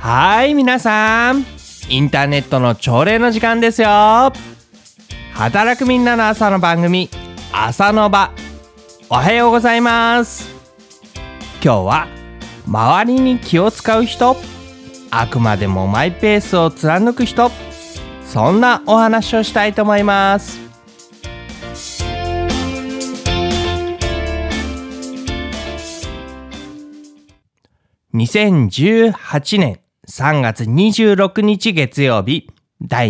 皆さん、インターネットの朝礼の時間ですよ。働くみんなの朝の番組、朝の場。おはようございます。今日は周りに気を使う人、あくまでもマイペースを貫く人、そんなお話をしたいと思います。2018年3月26日月曜日、第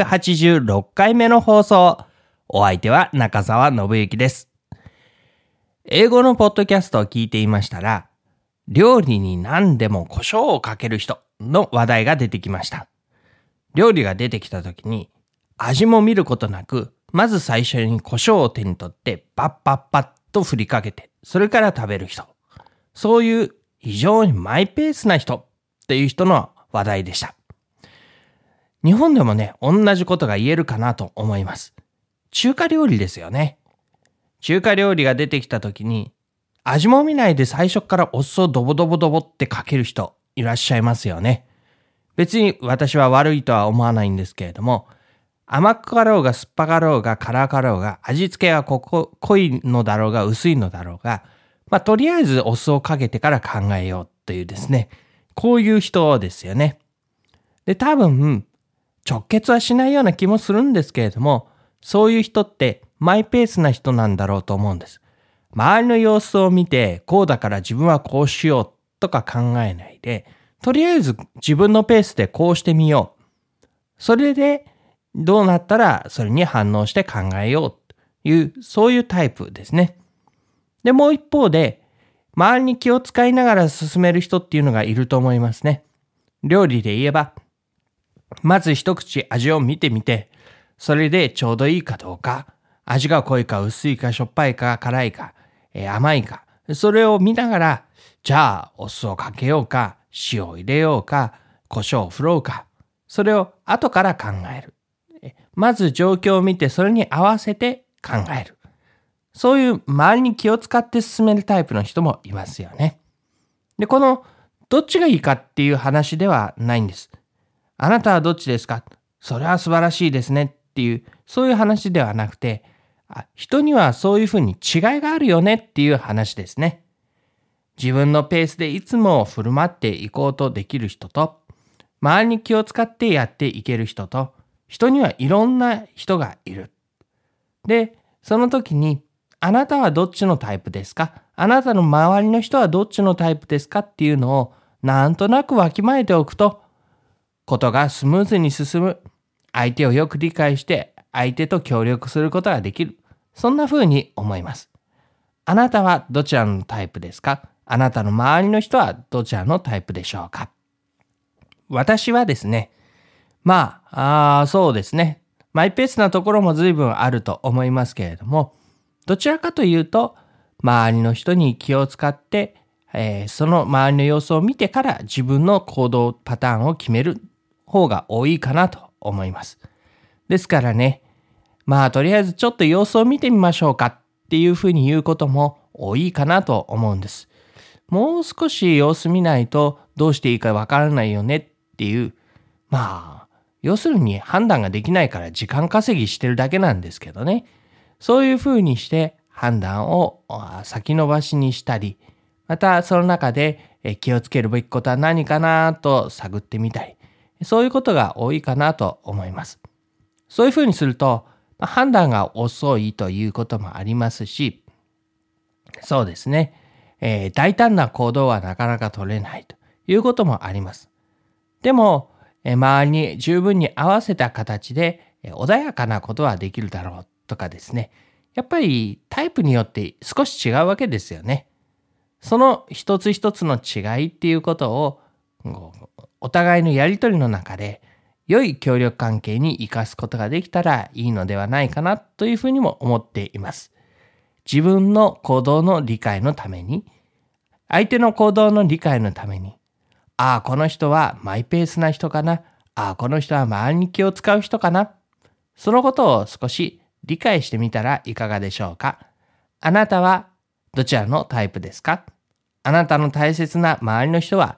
286回目の放送。お相手は中澤信之です。英語のポッドキャストを聞いていましたら、料理に何でも胡椒をかける人の話題が出てきました。料理が出てきた時に、味も見ることなく、まず最初に胡椒を手に取ってパッパッパッと振りかけて、それから食べる人。そういう非常にマイペースな人っていう人の話題でした。日本でもね、同じことが言えるかなと思います。中華料理ですよね。中華料理が出てきた時に、味も見ないで最初からお酢をドボドボドボってかける人いらっしゃいますよね。別に私は悪いとは思わないんですけれども、甘くかろうが酸っぱかろうが辛かろうが、味付けが濃いのだろうが薄いのだろうが、とりあえずお酢をかけてから考えようというですね、こういう人ですよね。で、多分、直結はしないような気もするんですけれども、そういう人ってマイペースな人なんだろうと思うんです。周りの様子を見て、こうだから自分はこうしようとか考えないで、とりあえず自分のペースでこうしてみよう。それでどうなったらそれに反応して考えようという、そういうタイプですね。で、もう一方で、周りに気を使いながら進める人っていうのがいると思いますね。料理で言えば、まず一口味を見てみて、それでちょうどいいかどうか、味が濃いか薄いかしょっぱいか辛いか、甘いか、それを見ながら、じゃあお酢をかけようか、塩を入れようか、胡椒を振ろうか、それを後から考える。まず状況を見てそれに合わせて考える。そういう周りに気を使って進めるタイプの人もいますよね。で、このどっちがいいかっていう話ではないんです。あなたはどっちですか？それは素晴らしいですねっていう、そういう話ではなくて、人にはそういうふうに違いがあるよねっていう話ですね。自分のペースでいつも振る舞っていこうとできる人と、周りに気を使ってやっていける人と、人にはいろんな人がいる。で、その時に、あなたはどっちのタイプですか？あなたの周りの人はどっちのタイプですかっていうのをなんとなくわきまえておくと、ことがスムーズに進む。相手をよく理解して相手と協力することができる。そんな風に思います。あなたはどちらのタイプですか？あなたの周りの人はどちらのタイプでしょうか？私はですね、そうですね。マイペースなところも随分あると思いますけれども、どちらかというと、周りの人に気を使って、その周りの様子を見てから自分の行動パターンを決める方が多いかなと思います。ですからね、とりあえずちょっと様子を見てみましょうかっていうふうに言うことも多いかなと思うんです。もう少し様子見ないとどうしていいかわからないよねっていう、要するに判断ができないから時間稼ぎしてるだけなんですけどね。そういうふうにして判断を先延ばしにしたり、またその中で気をつけるべきことは何かなと探ってみたり、そういうことが多いかなと思います。そういうふうにすると、判断が遅いということもありますし、そうですね、大胆な行動はなかなか取れないということもあります。でも、周りに十分に合わせた形で穏やかなことはできるだろうとかですね。やっぱりタイプによって少し違うわけですよね。その一つ一つの違いっていうことをお互いのやりとりの中で良い協力関係に生かすことができたらいいのではないかなというふうにも思っています。自分の行動の理解のために、相手の行動の理解のために、この人はマイペースな人かな。この人は周りに気を使う人かな。そのことを少し理解してみたらいかがでしょうか。あなたはどちらのタイプですか？あなたの大切な周りの人は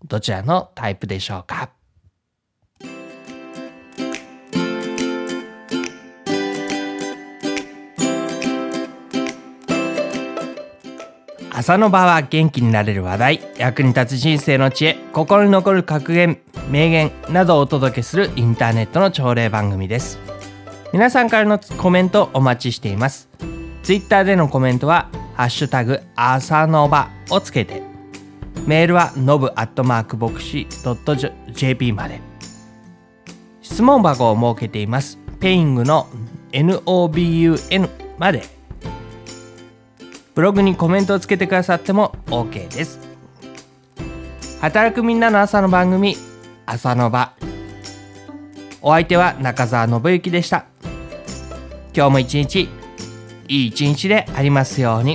どちらのタイプでしょうか？朝の場は元気になれる話題、役に立つ人生の知恵、心に残る格言、名言などをお届けするインターネットの朝礼番組です。皆さんからのコメントお待ちしています。ツイッターでのコメントはハッシュタグ朝の場をつけて、メールはnob@boxi.jp まで。質問箱を設けています。ペイングの NOBUN まで。ブログにコメントをつけてくださっても OK です。働くみんなの朝の番組、朝の場。お相手は中澤信之でした。今日も一日、いい一日でありますように。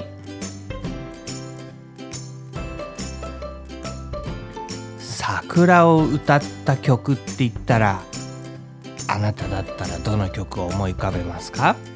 桜を歌った曲って言ったら、あなただったらどの曲を思い浮かべますか？